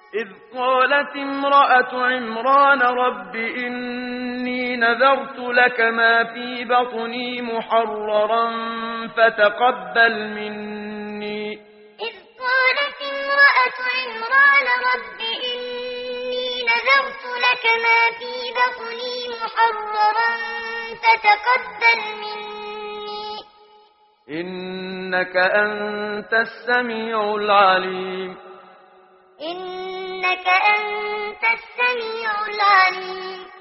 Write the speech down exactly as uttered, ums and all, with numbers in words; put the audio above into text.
إذ قالت امرأة عمران رب إني نذرت لك ما في بطني محررا فتقبل مني. إذ قالت امرأة عمران رب إني نذرت لك ما في بطني محررا فتقبل مني إنك أنت السميع العليم. إنك أنت السميع العليم.